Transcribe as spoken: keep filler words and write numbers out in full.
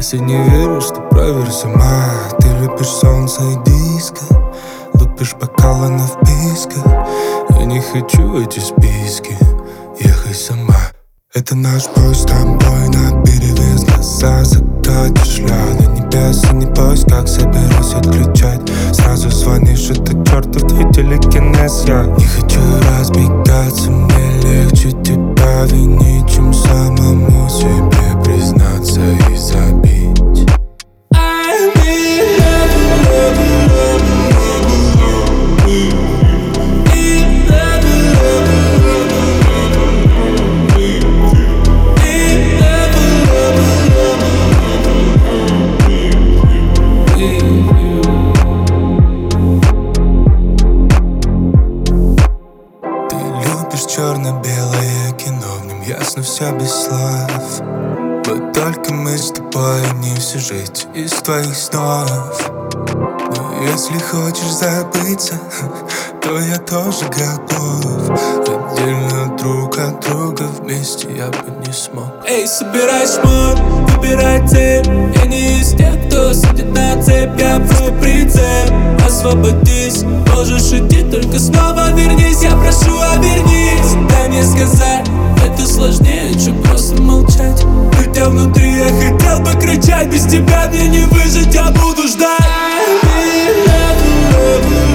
Если не веришь, то проверь сама. Ты любишь солнце и диско, лупишь бокалы на вписке. Я не хочу эти списки, ехай сама. Это наш бой с тобой наперевес. Глаза закатишь, шля на небес. И не бойся, как соберусь отключать. Сразу звонишь, это чертов твой телекинез. Я не хочу разбегаться, мне легче тебя винить, чем самому себе признаться и забить. Черно-белое кино, в нем ясно все без слов. Вот только мы с тобой, не всю жизнь из твоих снов. Но если хочешь забыться, то я тоже готов. Отдельно друг от друга, вместе я бы не смог. Эй, собирай шмот, выбирай цель. Я не из тех, кто сидит на цепь. Я просто прицеп, освободись. Можешь идти, только снова вернись. Я прошу, обернись. Дай мне сказать, это сложнее, чем просто молчать. Хотя внутри я хотел бы кричать. Без тебя мне не выжить, я буду ждать.